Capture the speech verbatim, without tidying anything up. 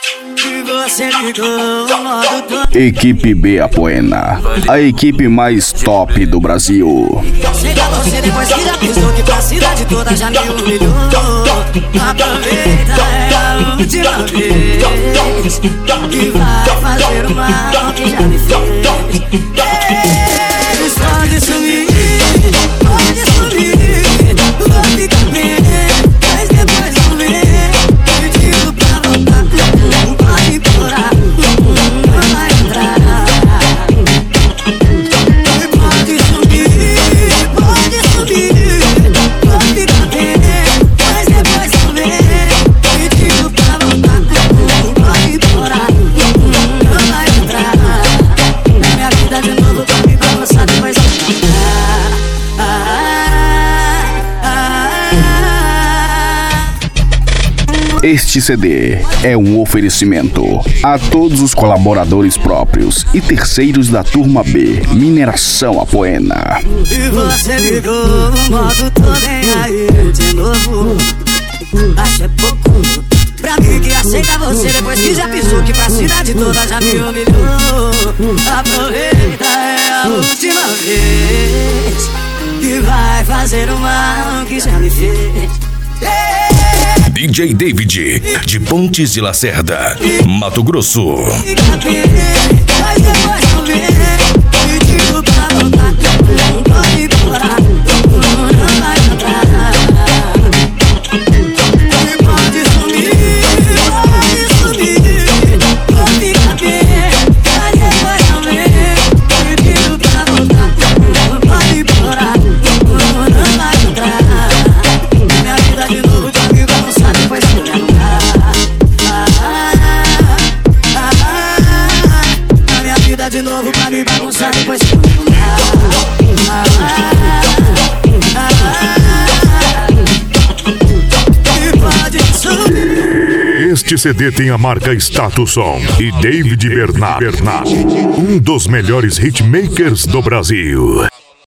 Equipe B Apoena, a equipe mais top do Brasil. Chega você depois que já pensou que pra cidade toda já me humilhou. Aproveita, é a última vez que vai fazer o mal que já me fez. Eles podem sumir, pode sumir, vou ficar bem, mas depois vão ver. Pedido pra voltar, não pode implorar, não vai entrar. Pode sumir, pode sumir, vou ficar bem, mas depois vão ver. Pedido pra voltar, não pode implorar, não vai entrar. Na minha vida de novo pra me balançar depois vão entrar. Este C D é um oferecimento a todos os colaboradores próprios e terceiros da Turma B, Mineração Apoena. E você ligou o modo todo em aí de novo. Acho é pouco pra mim que aceita você depois que já pisou, que pra cidade toda já me humilhou. Aproveita, é a última vez que vai fazer o mal que já me fez. D J David, de Pontes de Lacerda, Mato Grosso. Fica bem, mas depois vão ver. Pedido pra voltar, não pode implorar, não vai entrar. Pode sumir, pode sumir, vou ficar bem, mas depois vão ver. Pedido pra voltar, não pode implorar, não vai entrar. Minha vida de novo pra me balançar depois que eu lembrar. Na minha vida de novo pra me bagunçar depois que eu lembrar. E pode subir. Este C D tem a marca Status Som e David Bernard, Bernard, um dos melhores hitmakers do Brasil.